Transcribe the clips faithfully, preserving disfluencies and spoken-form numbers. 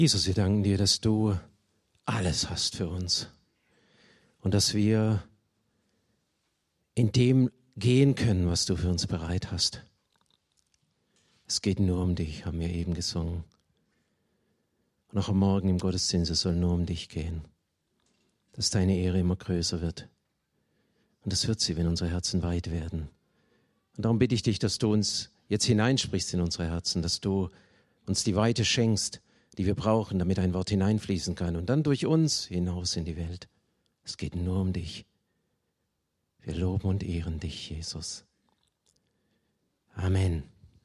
Jesus, wir danken dir, dass du alles hast für uns und dass wir in dem gehen können, was du für uns bereit hast. Es geht nur um dich, haben wir eben gesungen. Und auch am Morgen im Gottesdienst, es soll nur um dich gehen, dass deine Ehre immer größer wird. Und das wird sie, wenn unsere Herzen weit werden. Und darum bitte ich dich, dass du uns jetzt hineinsprichst in unsere Herzen, dass du uns die Weite schenkst, die wir brauchen, damit ein Wort hineinfließen kann und dann durch uns hinaus in die Welt. Es geht nur um dich. Wir loben und ehren dich, Jesus. Amen.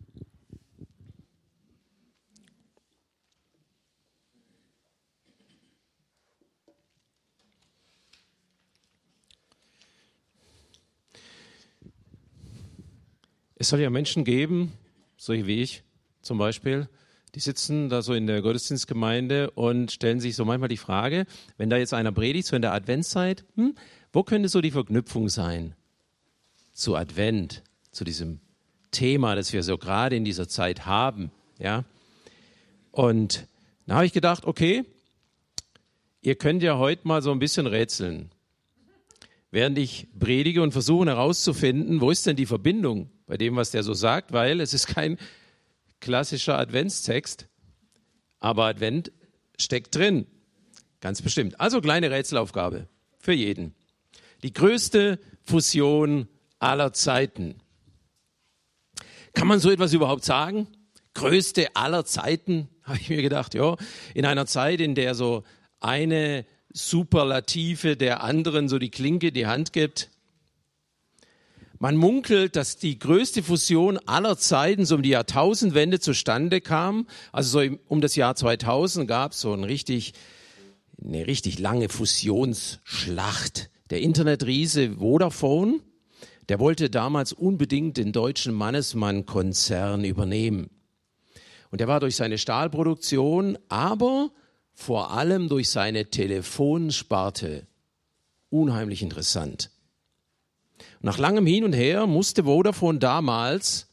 Es soll ja Menschen geben, solche wie ich zum Beispiel, die sitzen da so in der Gottesdienstgemeinde und stellen sich so manchmal die Frage, wenn da jetzt einer predigt, so in der Adventszeit, hm, wo könnte so die Verknüpfung sein zu Advent, zu diesem Thema, das wir so gerade in dieser Zeit haben, ja? Und da habe ich gedacht, okay, ihr könnt ja heute mal so ein bisschen rätseln, während ich predige und versuchen herauszufinden, wo ist denn die Verbindung bei dem, was der so sagt, weil es ist kein klassischer Adventstext, aber Advent steckt drin, ganz bestimmt. Also kleine Rätselaufgabe für jeden. Die größte Fusion aller Zeiten. Kann man so etwas überhaupt sagen? Größte aller Zeiten, habe ich mir gedacht, ja, in einer Zeit, in der so eine Superlative der anderen so die Klinke, die Hand gibt. Man munkelt, dass die größte Fusion aller Zeiten so um die Jahrtausendwende zustande kam. Also so um das Jahr zweitausend gab es so ein richtig, eine richtig lange Fusionsschlacht. Der Internetriese Vodafone, der wollte damals unbedingt den deutschen Mannesmann-Konzern übernehmen. Und der war durch seine Stahlproduktion, aber vor allem durch seine Telefonsparte unheimlich interessant. Nach langem Hin und Her musste Vodafone damals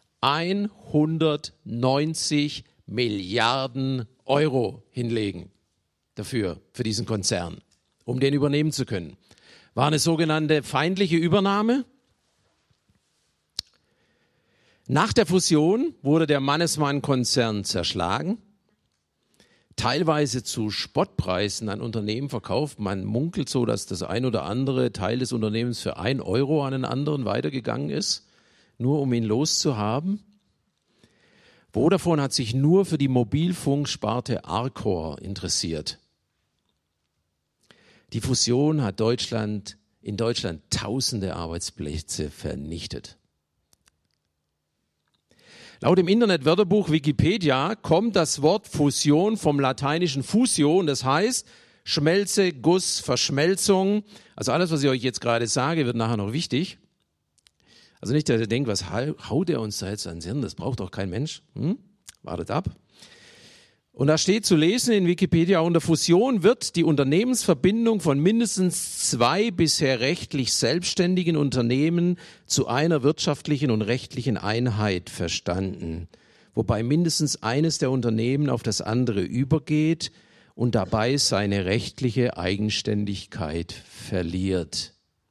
hundertneunzig Milliarden Euro hinlegen dafür, für diesen Konzern, um den übernehmen zu können. War eine sogenannte feindliche Übernahme. Nach der Fusion wurde der Mannesmann-Konzern zerschlagen, teilweise zu Spottpreisen an Unternehmen verkauft. Man munkelt so, dass das ein oder andere Teil des Unternehmens für ein Euro an einen anderen weitergegangen ist, nur um ihn loszuhaben. Vodafone hat sich nur für die Mobilfunksparte Arcor interessiert. Die Fusion hat Deutschland, in Deutschland tausende Arbeitsplätze vernichtet. Laut dem Internetwörterbuch Wikipedia kommt das Wort Fusion vom lateinischen Fusion, das heißt Schmelze, Guss, Verschmelzung. Also alles, was ich euch jetzt gerade sage, wird nachher noch wichtig. Also nicht, dass ihr denkt, was haut er uns da jetzt ans Hirn, das braucht doch kein Mensch. Hm? Wartet ab. Und da steht zu lesen in Wikipedia, unter Fusion wird die Unternehmensverbindung von mindestens zwei bisher rechtlich selbstständigen Unternehmen zu einer wirtschaftlichen und rechtlichen Einheit verstanden, wobei mindestens eines der Unternehmen auf das andere übergeht und dabei seine rechtliche Eigenständigkeit verliert.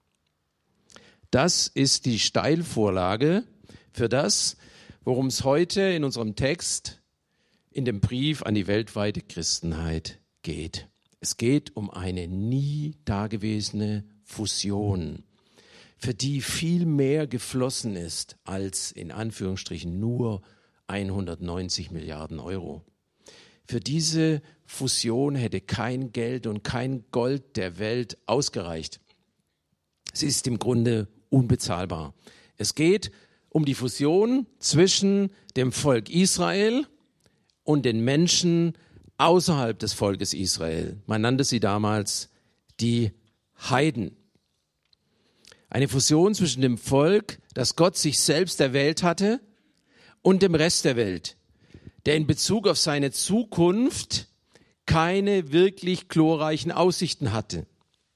Das ist die Steilvorlage für das, worum es heute in unserem Text in dem Brief an die weltweite Christenheit geht. Es geht um eine nie dagewesene Fusion, für die viel mehr geflossen ist als in Anführungsstrichen nur hundertneunzig Milliarden Euro. Für diese Fusion hätte kein Geld und kein Gold der Welt ausgereicht. Sie ist im Grunde unbezahlbar. Es geht um die Fusion zwischen dem Volk Israel und den Menschen außerhalb des Volkes Israel. Man nannte sie damals die Heiden. Eine Fusion zwischen dem Volk, das Gott sich selbst erwählt hatte, und dem Rest der Welt, der in Bezug auf seine Zukunft keine wirklich glorreichen Aussichten hatte.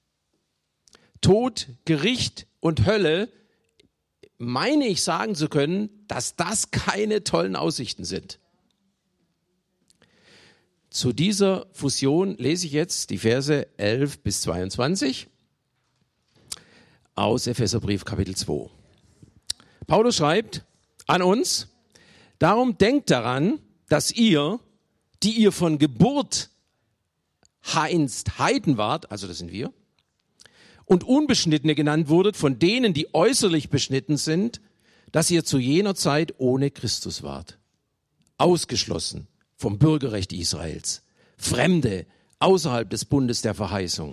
Tod, Gericht und Hölle, meine ich sagen zu können, dass das keine tollen Aussichten sind. zu dieser Fusion lese ich jetzt die Verse elf bis zweiundzwanzig aus Epheserbrief Kapitel zwei. Paulus schreibt an uns: Darum denkt daran, dass ihr, die ihr von Geburt einst Heiden wart, also das sind wir, und Unbeschnittene genannt wurdet von denen, die äußerlich beschnitten sind, dass ihr zu jener Zeit ohne Christus wart, ausgeschlossen vom Bürgerrecht Israels, Fremde außerhalb des Bundes der Verheißung.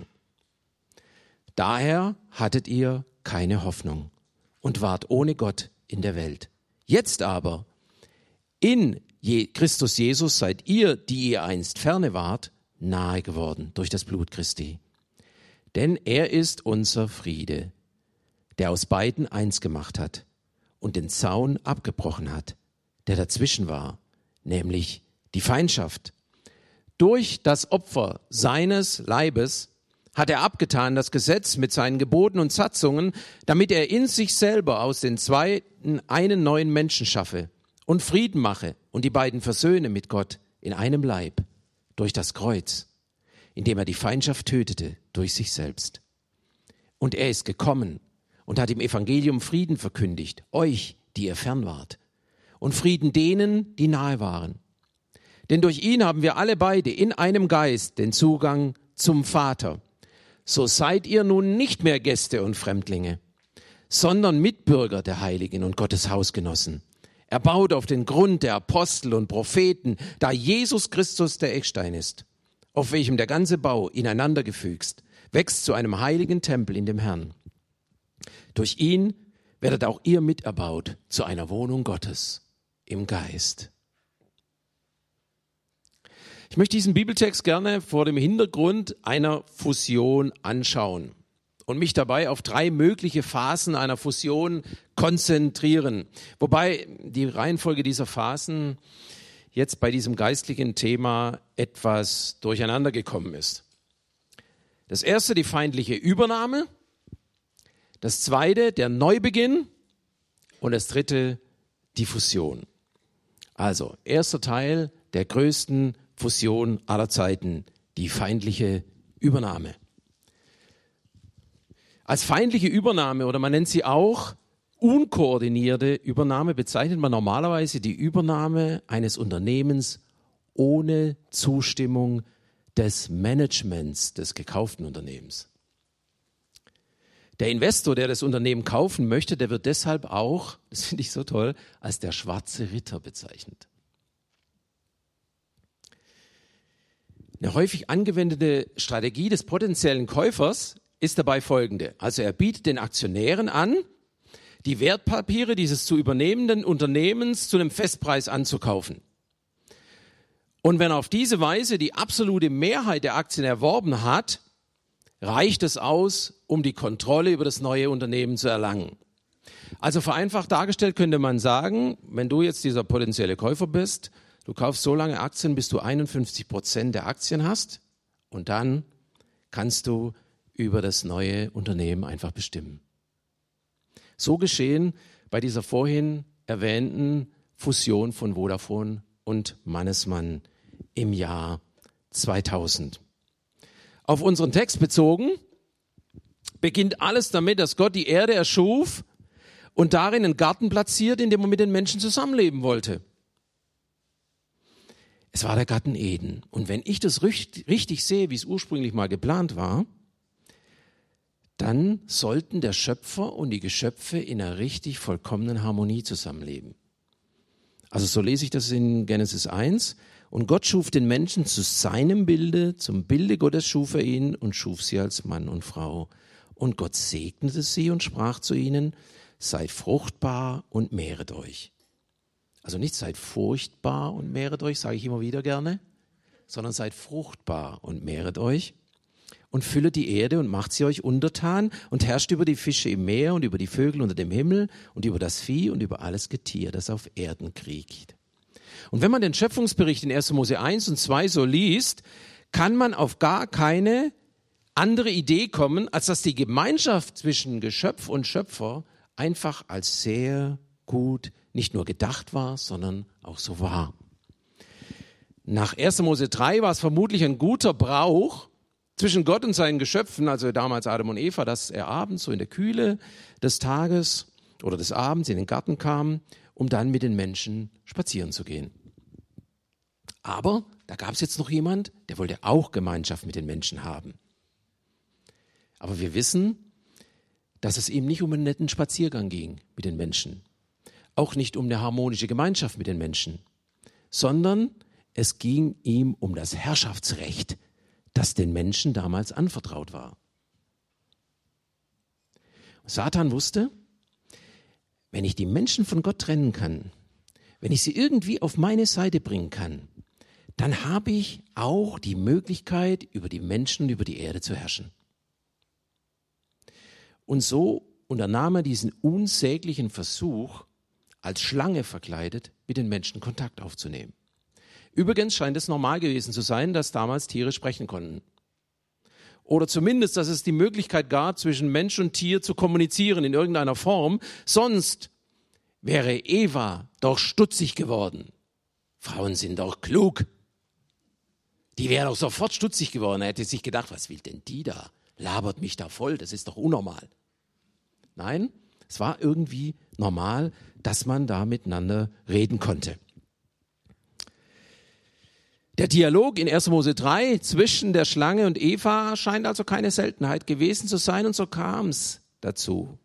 Daher hattet ihr keine Hoffnung und wart ohne Gott in der Welt. Jetzt aber, in Christus Jesus seid ihr, die ihr einst ferne wart, nahe geworden durch das Blut Christi. Denn er ist unser Friede, der aus beiden eins gemacht hat und den Zaun abgebrochen hat, der dazwischen war, nämlich die Feindschaft. Durch das Opfer seines Leibes hat er abgetan das Gesetz mit seinen Geboten und Satzungen, damit er in sich selber aus den Zweien einen neuen Menschen schaffe und Frieden mache und die beiden versöhne mit Gott in einem Leib durch das Kreuz, indem er die Feindschaft tötete durch sich selbst. Und er ist gekommen und hat im Evangelium Frieden verkündigt, euch, die ihr fern wart, und Frieden denen, die nahe waren. Denn durch ihn haben wir alle beide in einem Geist den Zugang zum Vater. So seid ihr nun nicht mehr Gäste und Fremdlinge, sondern Mitbürger der Heiligen und Gottes Hausgenossen. Er baut auf den Grund der Apostel und Propheten, da Jesus Christus der Eckstein ist, auf welchem der ganze Bau ineinander gefügt, wächst zu einem heiligen Tempel in dem Herrn. Durch ihn werdet auch ihr miterbaut zu einer Wohnung Gottes im Geist. Ich möchte diesen Bibeltext gerne vor dem Hintergrund einer Fusion anschauen und mich dabei auf drei mögliche Phasen einer Fusion konzentrieren. Wobei die Reihenfolge dieser Phasen jetzt bei diesem geistlichen Thema etwas durcheinander gekommen ist. Das erste, die feindliche Übernahme. Das zweite, der Neubeginn. Und das dritte, die Fusion. Also, erster Teil der größten Fusion aller Zeiten, die feindliche Übernahme. Als feindliche Übernahme, oder man nennt sie auch unkoordinierte Übernahme, bezeichnet man normalerweise die Übernahme eines Unternehmens ohne Zustimmung des Managements des gekauften Unternehmens. Der Investor, der das Unternehmen kaufen möchte, der wird deshalb auch, das finde ich so toll, als der schwarze Ritter bezeichnet. Eine häufig angewendete Strategie des potenziellen Käufers ist dabei folgende. Also er bietet den Aktionären an, die Wertpapiere dieses zu übernehmenden Unternehmens zu einem Festpreis anzukaufen. Und wenn er auf diese Weise die absolute Mehrheit der Aktien erworben hat, reicht es aus, um die Kontrolle über das neue Unternehmen zu erlangen. Also vereinfacht dargestellt könnte man sagen, wenn du jetzt dieser potenzielle Käufer bist, du kaufst so lange Aktien, bis du einundfünfzig Prozent der Aktien hast und dann kannst du über das neue Unternehmen einfach bestimmen. So geschehen bei dieser vorhin erwähnten Fusion von Vodafone und Mannesmann im Jahr zweitausend. Auf unseren Text bezogen beginnt alles damit, dass Gott die Erde erschuf und darin einen Garten platziert, in dem er mit den Menschen zusammenleben wollte. Es war der Garten Eden. Und wenn ich das richtig sehe, wie es ursprünglich mal geplant war, dann sollten der Schöpfer und die Geschöpfe in einer richtig vollkommenen Harmonie zusammenleben. Also so lese ich das in Genesis eins. Und Gott schuf den Menschen zu seinem Bilde, zum Bilde Gottes schuf er ihn und schuf sie als Mann und Frau. Und Gott segnete sie und sprach zu ihnen, seid fruchtbar und mehret euch. Also nicht seid furchtbar und mehret euch, sage ich immer wieder gerne, sondern seid fruchtbar und mehret euch und füllet die Erde und macht sie euch untertan und herrscht über die Fische im Meer und über die Vögel unter dem Himmel und über das Vieh und über alles Getier, das auf Erden kriecht. Und wenn man den Schöpfungsbericht in erster Mose eins und zwei so liest, kann man auf gar keine andere Idee kommen, als dass die Gemeinschaft zwischen Geschöpf und Schöpfer einfach als sehr gut nicht nur gedacht war, sondern auch so war. Nach erster Mose drei war es vermutlich ein guter Brauch zwischen Gott und seinen Geschöpfen, also damals Adam und Eva, dass er abends so in der Kühle des Tages oder des Abends in den Garten kam, um dann mit den Menschen spazieren zu gehen. Aber da gab es jetzt noch jemand, der wollte auch Gemeinschaft mit den Menschen haben. Aber wir wissen, dass es ihm nicht um einen netten Spaziergang ging mit den Menschen, auch nicht um eine harmonische Gemeinschaft mit den Menschen, sondern es ging ihm um das Herrschaftsrecht, das den Menschen damals anvertraut war. Satan wusste, wenn ich die Menschen von Gott trennen kann, wenn ich sie irgendwie auf meine Seite bringen kann, dann habe ich auch die Möglichkeit, über die Menschen und über die Erde zu herrschen. Und so unternahm er diesen unsäglichen Versuch, als Schlange verkleidet, mit den Menschen Kontakt aufzunehmen. Übrigens scheint es normal gewesen zu sein, dass damals Tiere sprechen konnten. Oder zumindest, dass es die Möglichkeit gab, zwischen Mensch und Tier zu kommunizieren in irgendeiner Form. Sonst wäre Eva doch stutzig geworden. Frauen sind doch klug. Die wäre doch sofort stutzig geworden. Er hätte sich gedacht, was will denn die da? Labert mich da voll, das ist doch unnormal. Nein, es war irgendwie normal, dass man da miteinander reden konnte. Der Dialog in erster Mose drei zwischen der Schlange und Eva scheint also keine Seltenheit gewesen zu sein, und so kam es dazu.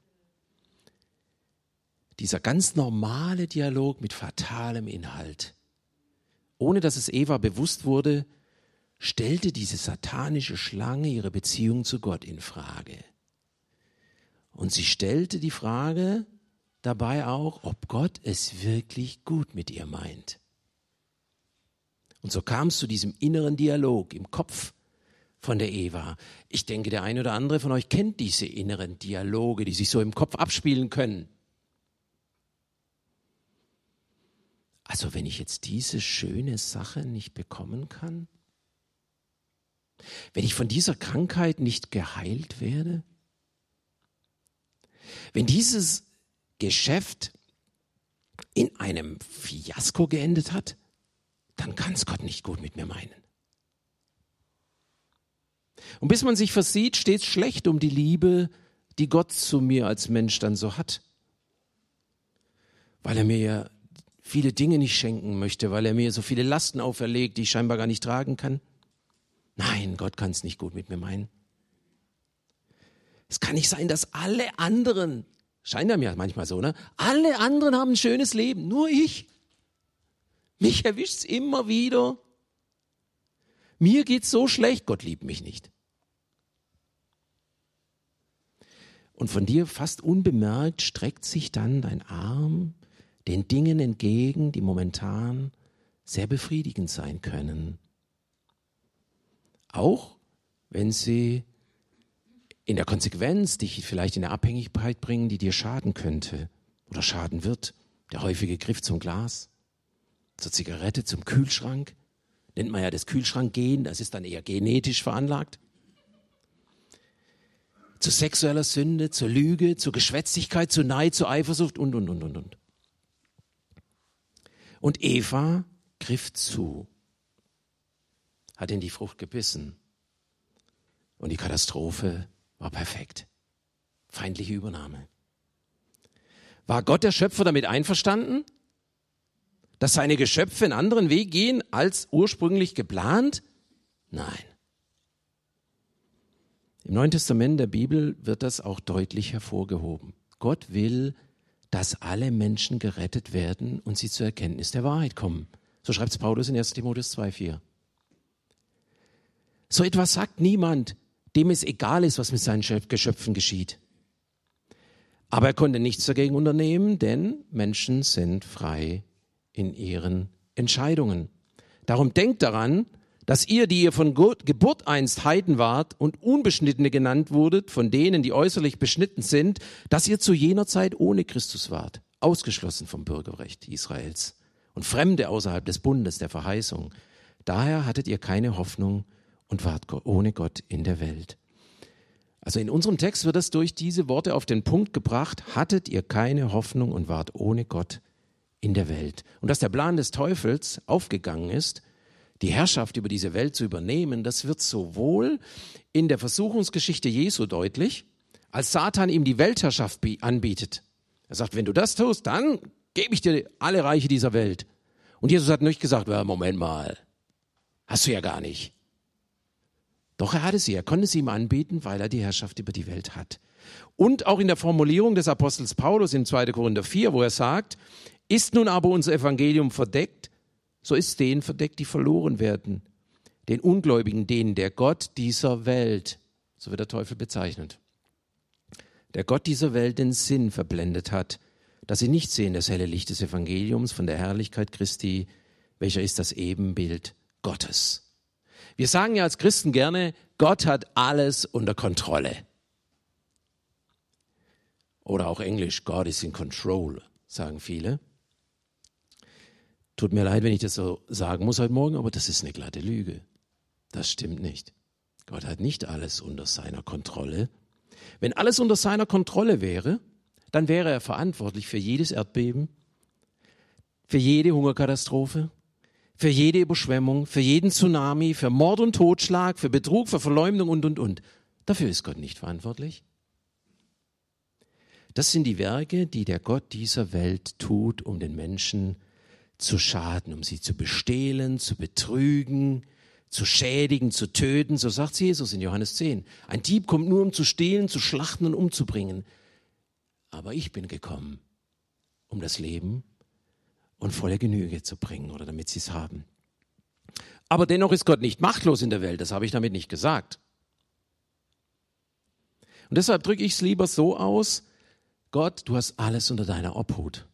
Dieser ganz normale Dialog mit fatalem Inhalt. Ohne dass es Eva bewusst wurde, stellte diese satanische Schlange ihre Beziehung zu Gott in Frage. Und sie stellte die Frage dabei auch, ob Gott es wirklich gut mit ihr meint. Und so kam es zu diesem inneren Dialog im Kopf von der Eva. Ich denke, der eine oder andere von euch kennt diese inneren Dialoge, die sich so im Kopf abspielen können. Also wenn ich jetzt diese schöne Sache nicht bekommen kann, wenn ich von dieser Krankheit nicht geheilt werde, wenn dieses Geschäft in einem Fiasko geendet hat, dann kann es Gott nicht gut mit mir meinen. Und bis man sich versieht, steht es schlecht um die Liebe, die Gott zu mir als Mensch dann so hat. Weil er mir ja viele Dinge nicht schenken möchte, weil er mir so viele Lasten auferlegt, die ich scheinbar gar nicht tragen kann. Nein, Gott kann es nicht gut mit mir meinen. Es kann nicht sein, dass alle anderen, scheint er mir manchmal so, ne? Alle anderen haben ein schönes Leben, nur ich. Mich erwischt es immer wieder. Mir geht's so schlecht, Gott liebt mich nicht. Und von dir fast unbemerkt streckt sich dann dein Arm den Dingen entgegen, die momentan sehr befriedigend sein können. Auch wenn sie in der Konsequenz dich vielleicht in eine Abhängigkeit bringen, die dir schaden könnte oder schaden wird. Der häufige Griff zum Glas, zur Zigarette, zum Kühlschrank. Nennt man ja das Kühlschrankgen, das ist dann eher genetisch veranlagt. Zu sexueller Sünde, zur Lüge, zur Geschwätzigkeit, zu Neid, zur Eifersucht und, und, und, und, und. Und Eva griff zu, hat in die Frucht gebissen. Und die Katastrophe war perfekt. Feindliche Übernahme. War Gott der Schöpfer damit einverstanden, dass seine Geschöpfe einen anderen Weg gehen als ursprünglich geplant? Nein. Im Neuen Testament der Bibel wird das auch deutlich hervorgehoben. Gott will, dass alle Menschen gerettet werden und sie zur Erkenntnis der Wahrheit kommen. So schreibt es Paulus in erster Timotheus zwei vier. So etwas sagt niemand, dem es egal ist, was mit seinen Geschöpfen geschieht. Aber er konnte nichts dagegen unternehmen, denn Menschen sind frei in ihren Entscheidungen. Darum denkt daran, dass ihr, die ihr von Geburt einst Heiden wart und Unbeschnittene genannt wurdet, von denen, die äußerlich beschnitten sind, dass ihr zu jener Zeit ohne Christus wart, ausgeschlossen vom Bürgerrecht Israels und Fremde außerhalb des Bundes der Verheißung. Daher hattet ihr keine Hoffnung und wart ohne Gott in der Welt. Also in unserem Text wird das durch diese Worte auf den Punkt gebracht, hattet ihr keine Hoffnung und wart ohne Gott in der Welt. Und dass der Plan des Teufels aufgegangen ist, die Herrschaft über diese Welt zu übernehmen, das wird sowohl in der Versuchungsgeschichte Jesu deutlich, als Satan ihm die Weltherrschaft anbietet. Er sagt, wenn du das tust, dann gebe ich dir alle Reiche dieser Welt. Und Jesus hat nicht gesagt, ja, Moment mal, hast du ja gar nicht. Doch er hatte sie, er konnte sie ihm anbieten, weil er die Herrschaft über die Welt hat. Und auch in der Formulierung des Apostels Paulus in zweiter Korinther vier, wo er sagt, ist nun aber unser Evangelium verdeckt, so ist denen verdeckt, die verloren werden, den Ungläubigen, denen der Gott dieser Welt, so wird der Teufel bezeichnet, der Gott dieser Welt den Sinn verblendet hat, dass sie nicht sehen das helle Licht des Evangeliums von der Herrlichkeit Christi, welcher ist das Ebenbild Gottes. Wir sagen ja als Christen gerne, Gott hat alles unter Kontrolle. Oder auch Englisch, God is in control, sagen viele. Tut mir leid, wenn ich das so sagen muss heute Morgen, aber das ist eine glatte Lüge. Das stimmt nicht. Gott hat nicht alles unter seiner Kontrolle. Wenn alles unter seiner Kontrolle wäre, dann wäre er verantwortlich für jedes Erdbeben, für jede Hungerkatastrophe, für jede Überschwemmung, für jeden Tsunami, für Mord und Totschlag, für Betrug, für Verleumdung und, und, und. Dafür ist Gott nicht verantwortlich. Das sind die Werke, die der Gott dieser Welt tut, um den Menschen zu schaden, um sie zu bestehlen, zu betrügen, zu schädigen, zu töten. So sagt Jesus in Johannes zehn. Ein Dieb kommt nur, um zu stehlen, zu schlachten und umzubringen. Aber ich bin gekommen, um das Leben und volle Genüge zu bringen oder damit sie es haben. Aber dennoch ist Gott nicht machtlos in der Welt, das habe ich damit nicht gesagt. Und deshalb drücke ich es lieber so aus, Gott, du hast alles unter deiner Obhut.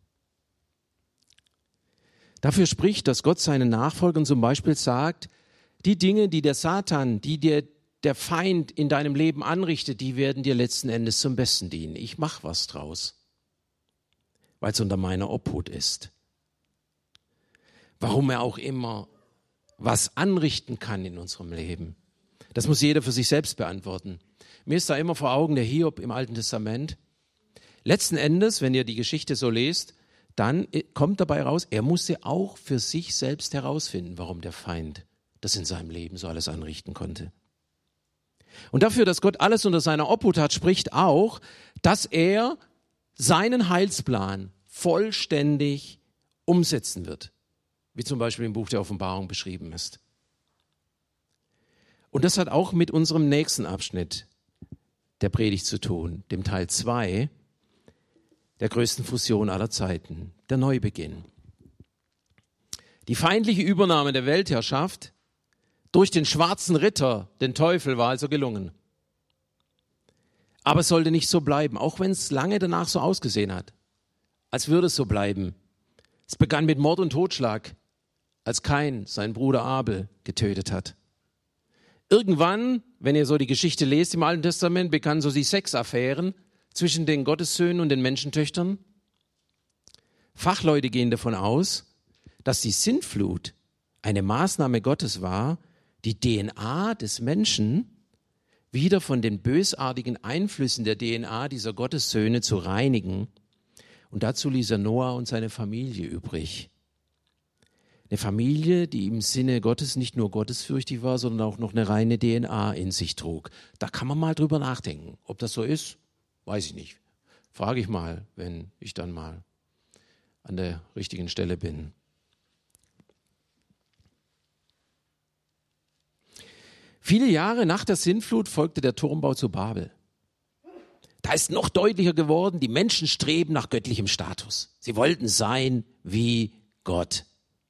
Dafür spricht, dass Gott seinen Nachfolgern zum Beispiel sagt, die Dinge, die der Satan, die dir der Feind in deinem Leben anrichtet, die werden dir letzten Endes zum Besten dienen. Ich mache was draus, weil es unter meiner Obhut ist. Warum er auch immer was anrichten kann in unserem Leben, das muss jeder für sich selbst beantworten. Mir ist da immer vor Augen der Hiob im Alten Testament. Letzten Endes, wenn ihr die Geschichte so lest, dann kommt dabei raus, er musste auch für sich selbst herausfinden, warum der Feind das in seinem Leben so alles anrichten konnte. Und dafür, dass Gott alles unter seiner Obhut hat, spricht auch, dass er seinen Heilsplan vollständig umsetzen wird, wie zum Beispiel im Buch der Offenbarung beschrieben ist. Und das hat auch mit unserem nächsten Abschnitt der Predigt zu tun, dem Teil zwei der größten Fusion aller Zeiten, der Neubeginn. Die feindliche Übernahme der Weltherrschaft durch den schwarzen Ritter, den Teufel, war also gelungen. Aber es sollte nicht so bleiben, auch wenn es lange danach so ausgesehen hat, als würde es so bleiben. Es begann mit Mord und Totschlag, als Kain seinen Bruder Abel getötet hat. Irgendwann, wenn ihr so die Geschichte lest im Alten Testament, begannen so die Sexaffären zwischen den Gottessöhnen und den Menschentöchtern. Fachleute gehen davon aus, dass die Sintflut eine Maßnahme Gottes war, die D N A des Menschen wieder von den bösartigen Einflüssen der D N A dieser Gottessöhne zu reinigen. Und dazu ließ er Noah und seine Familie übrig. Eine Familie, die im Sinne Gottes nicht nur gottesfürchtig war, sondern auch noch eine reine D N A in sich trug. Da kann man mal drüber nachdenken. Ob das so ist, weiß ich nicht. Frage ich mal, wenn ich dann mal an der richtigen Stelle bin. Viele Jahre nach der Sintflut folgte der Turmbau zu Babel. Da ist noch deutlicher geworden, die Menschen streben nach göttlichem Status. Sie wollten sein wie Gott.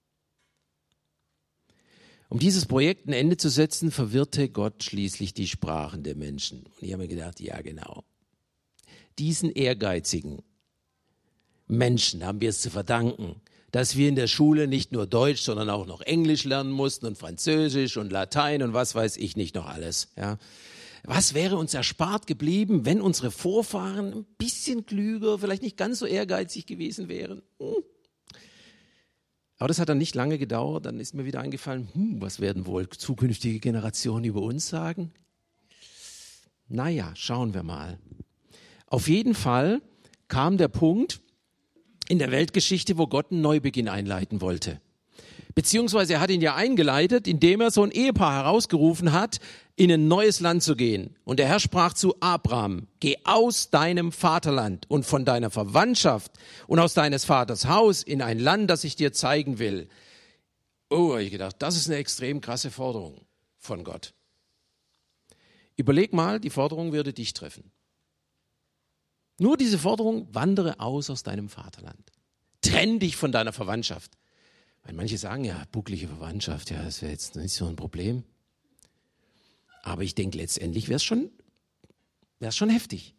Um dieses Projekt ein Ende zu setzen, verwirrte Gott schließlich die Sprachen der Menschen. Und ich habe mir gedacht, ja genau, diesen ehrgeizigen Menschen haben wir es zu verdanken, dass wir in der Schule nicht nur Deutsch, sondern auch noch Englisch lernen mussten und Französisch und Latein und was weiß ich nicht noch alles. Ja. Was wäre uns erspart geblieben, wenn unsere Vorfahren ein bisschen klüger, vielleicht nicht ganz so ehrgeizig gewesen wären? Hm. Aber das hat dann nicht lange gedauert. Dann ist mir wieder eingefallen, hm, was werden wohl zukünftige Generationen über uns sagen? Naja, schauen wir mal. Auf jeden Fall kam der Punkt in der Weltgeschichte, wo Gott einen Neubeginn einleiten wollte. Beziehungsweise er hat ihn ja eingeleitet, indem er so ein Ehepaar herausgerufen hat, in ein neues Land zu gehen. Und der Herr sprach zu Abraham, geh aus deinem Vaterland und von deiner Verwandtschaft und aus deines Vaters Haus in ein Land, das ich dir zeigen will. Oh, habe ich gedacht, das ist eine extrem krasse Forderung von Gott. Überleg mal, die Forderung würde dich treffen. Nur diese Forderung, wandere aus aus deinem Vaterland. Trenn dich von deiner Verwandtschaft. Weil manche sagen, ja, bucklige Verwandtschaft, ja, das wäre jetzt nicht so ein Problem. Aber ich denke, letztendlich wäre es schon, wär's schon heftig.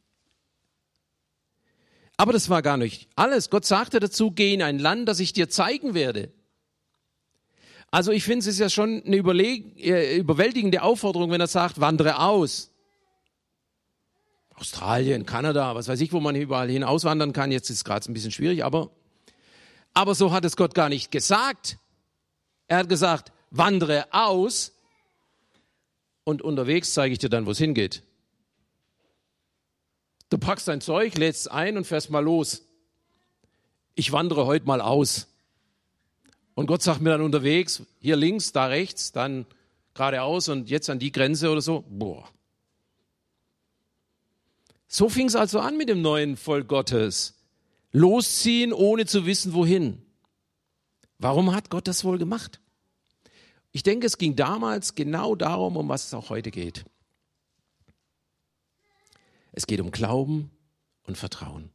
Aber das war gar nicht alles. Gott sagte dazu, geh in ein Land, das ich dir zeigen werde. Also ich finde, es ist ja schon eine überleg- äh, überwältigende Aufforderung, wenn er sagt, wandere aus. Australien, Kanada, was weiß ich, wo man überall hin auswandern kann. Jetzt ist es gerade ein bisschen schwierig, aber, aber so hat es Gott gar nicht gesagt. Er hat gesagt, wandere aus und unterwegs zeige ich dir dann, wo es hingeht. Du packst dein Zeug, lädst es ein und fährst mal los. Ich wandere heute mal aus. Und Gott sagt mir dann unterwegs, hier links, da rechts, dann geradeaus und jetzt an die Grenze oder so. Boah. So fing es also an mit dem neuen Volk Gottes. Losziehen, ohne zu wissen, wohin. Warum hat Gott das wohl gemacht? Ich denke, es ging damals genau darum, um was es auch heute geht. Es geht um Glauben und Vertrauen.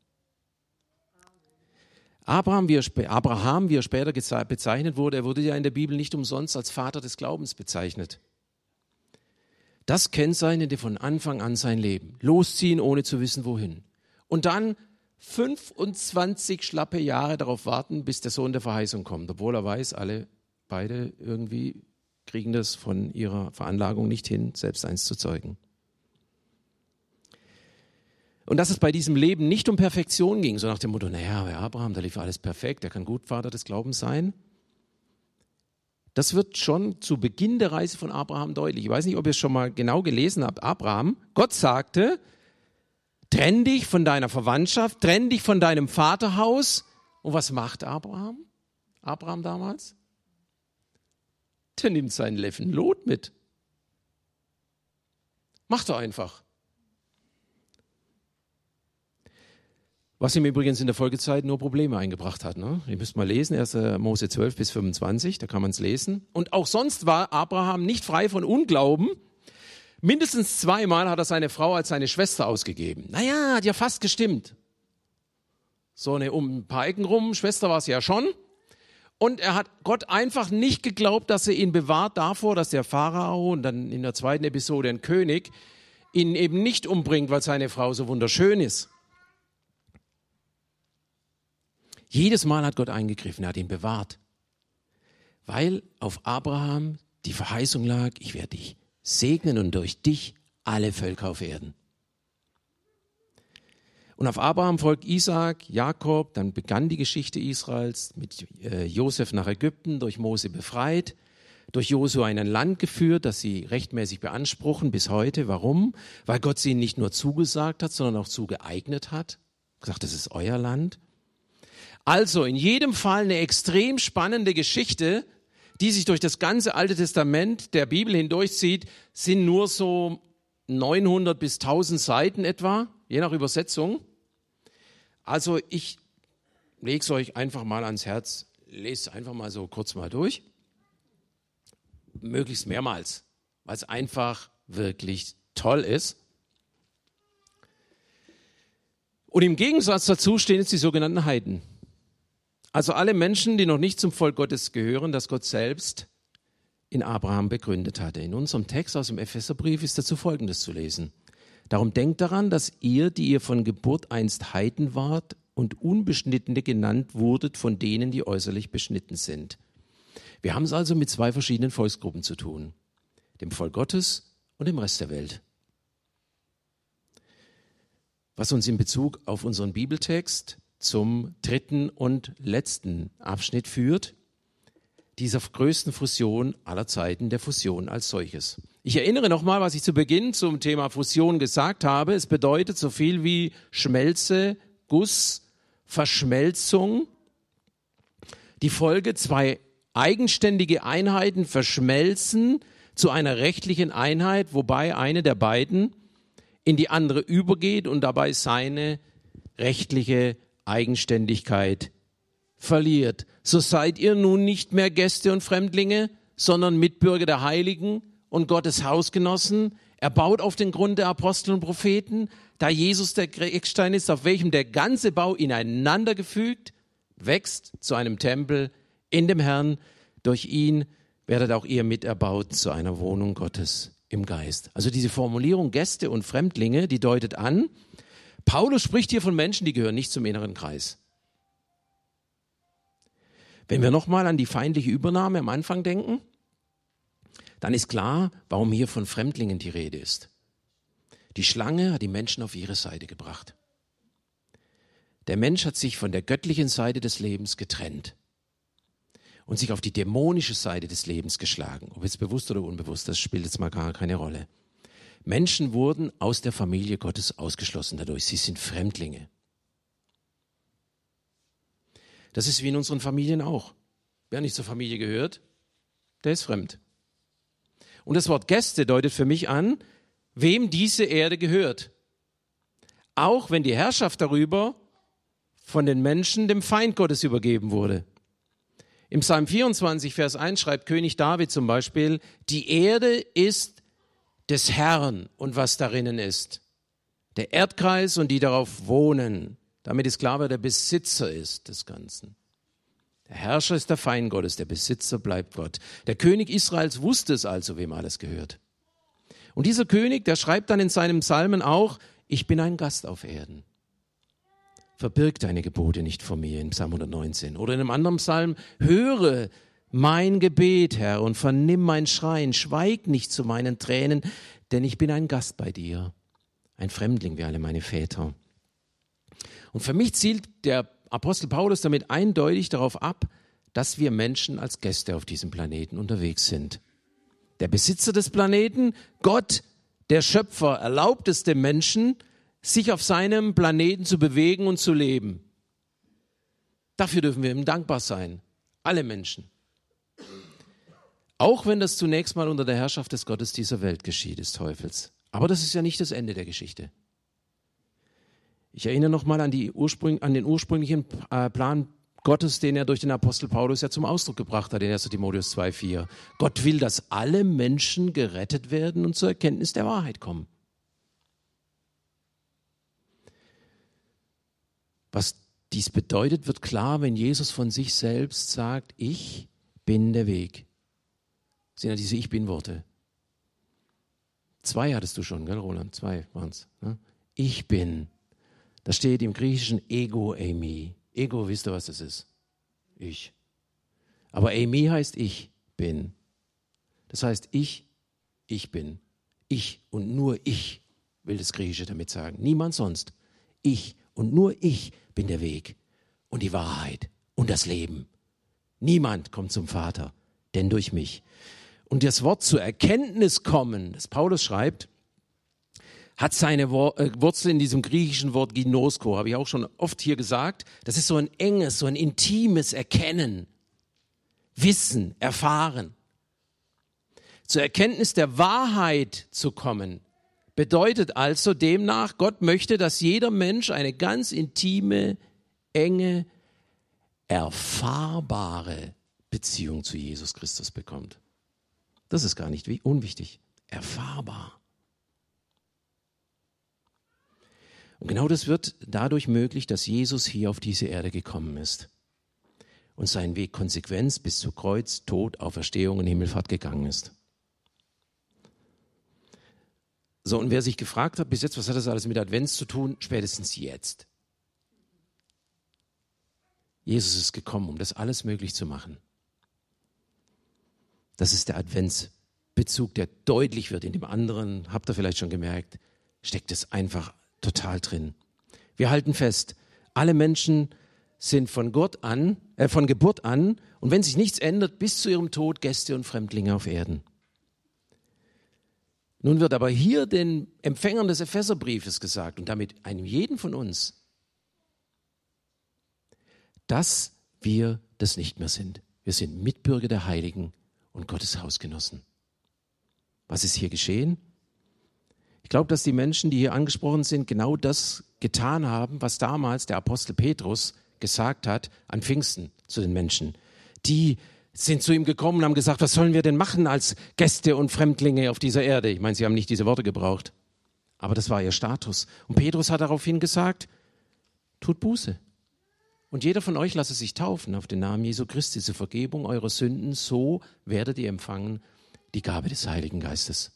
Abraham, wie er, Abraham, wie er später bezeichnet wurde, er wurde ja in der Bibel nicht umsonst als Vater des Glaubens bezeichnet. Das kennzeichnete von Anfang an sein Leben. Losziehen, ohne zu wissen, wohin. Und dann fünfundzwanzig schlappe Jahre darauf warten, bis der Sohn der Verheißung kommt. Obwohl er weiß, alle beide irgendwie kriegen das von ihrer Veranlagung nicht hin, selbst eins zu zeugen. Und dass es bei diesem Leben nicht um Perfektion ging, so nach dem Motto, naja, bei Abraham, da lief alles perfekt, der kann gut Vater des Glaubens sein. Das wird schon zu Beginn der Reise von Abraham deutlich. Ich weiß nicht, ob ihr es schon mal genau gelesen habt. Abraham, Gott sagte, trenn dich von deiner Verwandtschaft, trenn dich von deinem Vaterhaus. Und was macht Abraham? Abraham damals? Der nimmt seinen Neffen Lot mit. Macht er einfach. Was ihm übrigens in der Folgezeit nur Probleme eingebracht hat. Ne? Ihr müsst mal lesen, erster Mose zwölf bis fünfundzwanzig, da kann man es lesen. Und auch sonst war Abraham nicht frei von Unglauben. Mindestens zweimal hat er seine Frau als seine Schwester ausgegeben. Naja, hat ja fast gestimmt. So eine um ein paar Ecken rum, Schwester war es ja schon. Und er hat Gott einfach nicht geglaubt, dass er ihn bewahrt davor, dass der Pharao und dann in der zweiten Episode ein König ihn eben nicht umbringt, weil seine Frau so wunderschön ist. Jedes Mal hat Gott eingegriffen, er hat ihn bewahrt, weil auf Abraham die Verheißung lag, ich werde dich segnen und durch dich alle Völker auf Erden. Und auf Abraham folgt Isaak, Jakob, dann begann die Geschichte Israels mit äh, Josef nach Ägypten, durch Mose befreit, durch Josua in ein Land geführt, das sie rechtmäßig beanspruchen bis heute. Warum? Weil Gott sie ihnen nicht nur zugesagt hat, sondern auch zugeeignet hat. Gesagt, das ist euer Land. Also in jedem Fall eine extrem spannende Geschichte, die sich durch das ganze Alte Testament der Bibel hindurchzieht, sind nur so neunhundert bis tausend Seiten etwa, je nach Übersetzung. Also ich lege es euch einfach mal ans Herz, lest es einfach mal so kurz mal durch. Möglichst mehrmals, weil es einfach wirklich toll ist. Und im Gegensatz dazu stehen jetzt die sogenannten Heiden. Also alle Menschen, die noch nicht zum Volk Gottes gehören, das Gott selbst in Abraham begründet hatte. In unserem Text aus dem Epheserbrief ist dazu Folgendes zu lesen. Darum denkt daran, dass ihr, die ihr von Geburt einst Heiden wart und Unbeschnittene genannt wurdet von denen, die äußerlich beschnitten sind. Wir haben es also mit zwei verschiedenen Volksgruppen zu tun. Dem Volk Gottes und dem Rest der Welt. Was uns in Bezug auf unseren Bibeltext zum dritten und letzten Abschnitt führt, dieser größten Fusion aller Zeiten, der Fusion als solches. Ich erinnere nochmal, was ich zu Beginn zum Thema Fusion gesagt habe. Es bedeutet so viel wie Schmelze, Guss, Verschmelzung. Die Folge, zwei eigenständige Einheiten verschmelzen zu einer rechtlichen Einheit, wobei eine der beiden in die andere übergeht und dabei seine rechtliche Eigenständigkeit verliert. So seid ihr nun nicht mehr Gäste und Fremdlinge, sondern Mitbürger der Heiligen und Gottes Hausgenossen. Er baut auf den Grund der Apostel und Propheten, da Jesus der Eckstein ist, auf welchem der ganze Bau ineinander gefügt wächst zu einem Tempel in dem Herrn. Durch ihn werdet auch ihr miterbaut zu einer Wohnung Gottes im Geist. Also diese Formulierung Gäste und Fremdlinge, die deutet an, Paulus spricht hier von Menschen, die gehören nicht zum inneren Kreis. Wenn wir nochmal an die feindliche Übernahme am Anfang denken, dann ist klar, warum hier von Fremdlingen die Rede ist. Die Schlange hat die Menschen auf ihre Seite gebracht. Der Mensch hat sich von der göttlichen Seite des Lebens getrennt und sich auf die dämonische Seite des Lebens geschlagen. Ob jetzt bewusst oder unbewusst, das spielt jetzt mal gar keine Rolle. Menschen wurden aus der Familie Gottes ausgeschlossen dadurch. Sie sind Fremdlinge. Das ist wie in unseren Familien auch. Wer nicht zur Familie gehört, der ist fremd. Und das Wort Gäste deutet für mich an, wem diese Erde gehört. Auch wenn die Herrschaft darüber von den Menschen dem Feind Gottes übergeben wurde. Im Psalm vierundzwanzig, Vers eins schreibt König David zum Beispiel, die Erde ist des Herrn und was darinnen ist. Der Erdkreis und die darauf wohnen. Damit ist klar, wer der Besitzer ist des Ganzen. Der Herrscher ist der Feind Gottes, der Besitzer bleibt Gott. Der König Israels wusste es also, wem alles gehört. Und dieser König, der schreibt dann in seinem Psalmen auch, ich bin ein Gast auf Erden. Verbirg deine Gebote nicht vor mir, in Psalm hundertneunzehn. Oder in einem anderen Psalm, höre mein Gebet, Herr, und vernimm mein Schreien. Schweig nicht zu meinen Tränen, denn ich bin ein Gast bei dir. Ein Fremdling wie alle meine Väter. Und für mich zielt der Apostel Paulus damit eindeutig darauf ab, dass wir Menschen als Gäste auf diesem Planeten unterwegs sind. Der Besitzer des Planeten, Gott, der Schöpfer, erlaubt es dem Menschen, sich auf seinem Planeten zu bewegen und zu leben. Dafür dürfen wir ihm dankbar sein. Alle Menschen. Auch wenn das zunächst mal unter der Herrschaft des Gottes dieser Welt geschieht, des Teufels. Aber das ist ja nicht das Ende der Geschichte. Ich erinnere nochmal an, die Ursprung, an den ursprünglichen äh, Plan Gottes, den er durch den Apostel Paulus ja zum Ausdruck gebracht hat, in erster Timotheus zwei, vier. Gott will, dass alle Menschen gerettet werden und zur Erkenntnis der Wahrheit kommen. Was dies bedeutet, wird klar, wenn Jesus von sich selbst sagt, ich bin der Weg. Das sind ja diese Ich-Bin-Worte. Zwei hattest du schon, gell, Roland? Zwei waren es. Ne? Ich bin. Das steht im Griechischen Ego Eimi. Ego, wisst ihr, was das ist? Ich. Aber Eimi heißt ich bin. Das heißt ich, ich bin. Ich und nur ich will das Griechische damit sagen. Niemand sonst. Ich und nur ich bin der Weg und die Wahrheit und das Leben. Niemand kommt zum Vater, denn durch mich. Und das Wort zur Erkenntnis kommen, das Paulus schreibt, hat seine Wurzel in diesem griechischen Wort Ginosko, habe ich auch schon oft hier gesagt. Das ist so ein enges, so ein intimes Erkennen, Wissen, Erfahren. Zur Erkenntnis der Wahrheit zu kommen, bedeutet also demnach, Gott möchte, dass jeder Mensch eine ganz intime, enge, erfahrbare Beziehung zu Jesus Christus bekommt. Das ist gar nicht unwichtig. Erfahrbar. Und genau das wird dadurch möglich, dass Jesus hier auf diese Erde gekommen ist und seinen Weg konsequent bis zu Kreuz, Tod, Auferstehung und Himmelfahrt gegangen ist. So, und wer sich gefragt hat, bis jetzt, was hat das alles mit Advents zu tun? Spätestens jetzt. Jesus ist gekommen, um das alles möglich zu machen. Das ist der Adventsbezug, der deutlich wird. In dem anderen, habt ihr vielleicht schon gemerkt, steckt es einfach total drin. Wir halten fest, alle Menschen sind von Gott an, äh, von Geburt an und wenn sich nichts ändert, bis zu ihrem Tod Gäste und Fremdlinge auf Erden. Nun wird aber hier den Empfängern des Epheserbriefes gesagt und damit einem jeden von uns, dass wir das nicht mehr sind. Wir sind Mitbürger der Heiligen und Gottes Hausgenossen. Was ist hier geschehen? Ich glaube, dass die Menschen, die hier angesprochen sind, genau das getan haben, was damals der Apostel Petrus gesagt hat an Pfingsten zu den Menschen. Die sind zu ihm gekommen und haben gesagt, was sollen wir denn machen als Gäste und Fremdlinge auf dieser Erde? Ich meine, sie haben nicht diese Worte gebraucht, aber das war ihr Status. Und Petrus hat daraufhin gesagt, tut Buße. Und jeder von euch lasse sich taufen auf den Namen Jesu Christi zur Vergebung eurer Sünden, so werdet ihr empfangen die Gabe des Heiligen Geistes.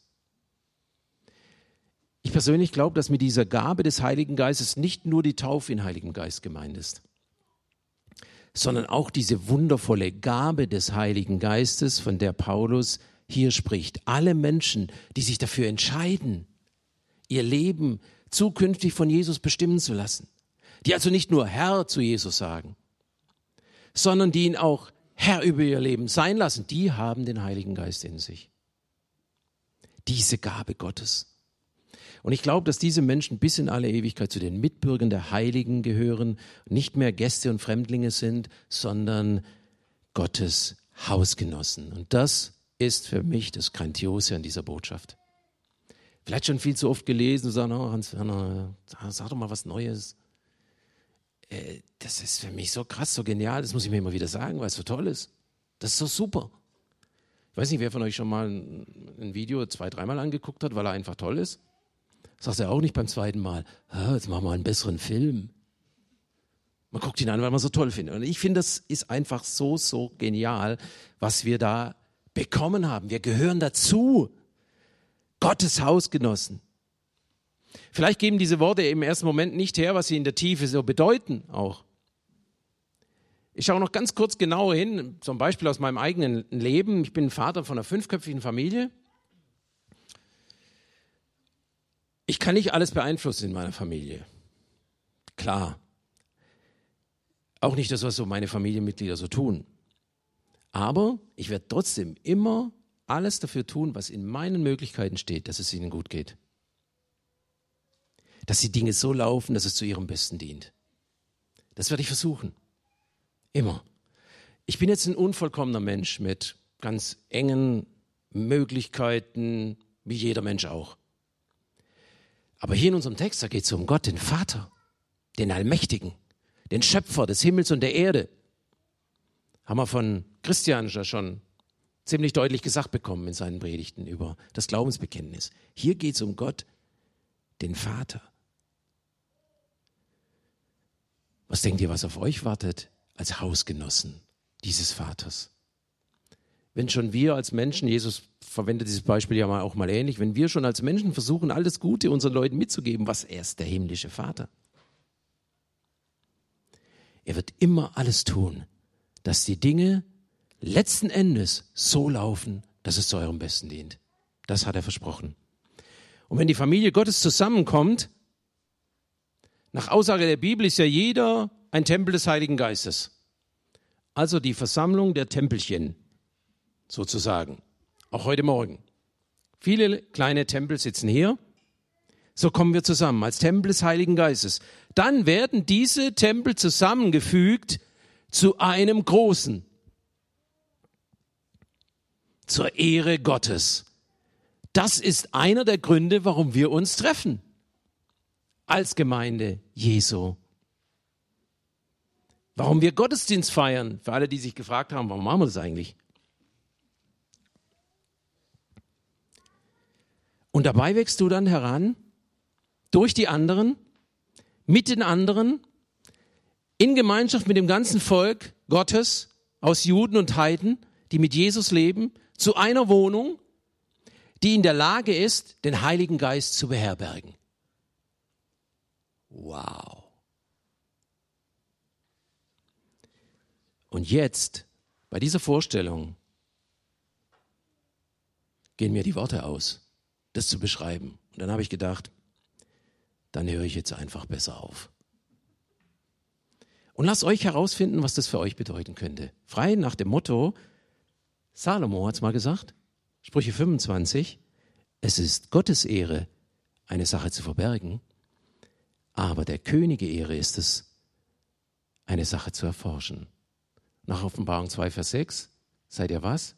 Ich persönlich glaube, dass mit dieser Gabe des Heiligen Geistes nicht nur die Taufe in Heiligem Geist gemeint ist, sondern auch diese wundervolle Gabe des Heiligen Geistes, von der Paulus hier spricht. Alle Menschen, die sich dafür entscheiden, ihr Leben zukünftig von Jesus bestimmen zu lassen, die also nicht nur Herr zu Jesus sagen, sondern die ihn auch Herr über ihr Leben sein lassen, die haben den Heiligen Geist in sich. Diese Gabe Gottes. Und ich glaube, dass diese Menschen bis in alle Ewigkeit zu den Mitbürgern der Heiligen gehören, nicht mehr Gäste und Fremdlinge sind, sondern Gottes Hausgenossen. Und das ist für mich das Grandiose an dieser Botschaft. Vielleicht schon viel zu oft gelesen und sagen, oh, Hans-Werner, sag doch mal was Neues. Äh, das ist für mich so krass, so genial, das muss ich mir immer wieder sagen, weil es so toll ist. Das ist so super. Ich weiß nicht, wer von euch schon mal ein, ein Video zwei, dreimal angeguckt hat, weil er einfach toll ist. Sagt er auch nicht beim zweiten Mal, ah, jetzt machen wir einen besseren Film. Man guckt ihn an, weil man so toll findet. Und ich finde, das ist einfach so, so genial, was wir da bekommen haben. Wir gehören dazu. Gottes Hausgenossen. Vielleicht geben diese Worte im ersten Moment nicht her, was sie in der Tiefe so bedeuten auch. Ich schaue noch ganz kurz genauer hin, zum Beispiel aus meinem eigenen Leben. Ich bin Vater von einer fünfköpfigen Familie. Ich kann nicht alles beeinflussen in meiner Familie. Klar. Auch nicht das, was so meine Familienmitglieder so tun. Aber ich werde trotzdem immer alles dafür tun, was in meinen Möglichkeiten steht, dass es ihnen gut geht. Dass die Dinge so laufen, dass es zu ihrem Besten dient. Das werde ich versuchen. Immer. Ich bin jetzt ein unvollkommener Mensch mit ganz engen Möglichkeiten, wie jeder Mensch auch. Aber hier in unserem Text, da geht es um Gott, den Vater, den Allmächtigen, den Schöpfer des Himmels und der Erde. Haben wir von Christian ja schon ziemlich deutlich gesagt bekommen in seinen Predigten über das Glaubensbekenntnis. Hier geht es um Gott, den Vater. Was denkt ihr, was auf euch wartet als Hausgenossen dieses Vaters? Wenn schon wir als Menschen, Jesus verwendet dieses Beispiel ja mal auch mal ähnlich, wenn wir schon als Menschen versuchen, alles Gute unseren Leuten mitzugeben, was er ist, der himmlische Vater. Er wird immer alles tun, dass die Dinge letzten Endes so laufen, dass es zu eurem Besten dient. Das hat er versprochen. Und wenn die Familie Gottes zusammenkommt, nach Aussage der Bibel ist ja jeder ein Tempel des Heiligen Geistes. Also die Versammlung der Tempelchen, sozusagen. Auch heute Morgen. Viele kleine Tempel sitzen hier. So kommen wir zusammen als Tempel des Heiligen Geistes. Dann werden diese Tempel zusammengefügt zu einem großen. Zur Ehre Gottes. Das ist einer der Gründe, warum wir uns treffen. Als Gemeinde Jesu. Warum wir Gottesdienst feiern. Für alle, die sich gefragt haben, warum machen wir das eigentlich? Und dabei wächst du dann heran, durch die anderen, mit den anderen, in Gemeinschaft mit dem ganzen Volk Gottes, aus Juden und Heiden, die mit Jesus leben, zu einer Wohnung, die in der Lage ist, den Heiligen Geist zu beherbergen. Wow. Und jetzt, bei dieser Vorstellung, gehen mir die Worte aus, das zu beschreiben. Und dann habe ich gedacht, dann höre ich jetzt einfach besser auf. Und lasst euch herausfinden, was das für euch bedeuten könnte. Frei nach dem Motto, Salomo hat es mal gesagt, Sprüche fünfundzwanzig, es ist Gottes Ehre, eine Sache zu verbergen, aber der Könige Ehre ist es, eine Sache zu erforschen. Nach Offenbarung zwei, Vers sechs, seid ihr was?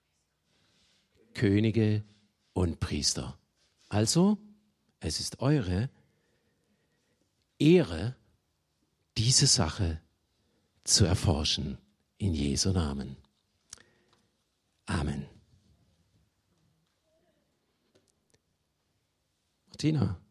Könige und Priester. Also, es ist eure Ehre, diese Sache zu erforschen. In Jesu Namen. Amen. Martina.